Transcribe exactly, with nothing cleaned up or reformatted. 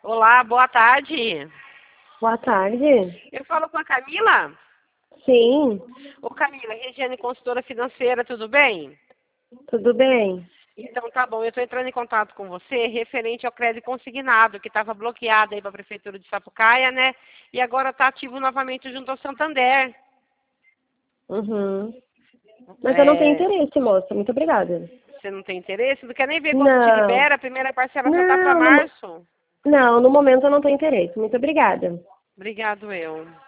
Olá, boa tarde. Boa tarde. Eu falo com a Camila. Sim, Ô Camila, Regiane, consultora financeira, tudo bem? tudo bem? Então tá bom, eu estou entrando em contato com você referente ao crédito consignado, que estava bloqueado aí para a Prefeitura de Sapucaia, né? E agora está ativo novamente junto ao Santander. Uhum. Mas eu não tenho É, interesse, moça. Muito obrigada. você não tem interesse? Não quer nem ver quando te Não, libera? A primeira parcela só tá para não, no, mo- março. não, no momento eu não tenho interesse. Muito obrigada. Obrigado, eu.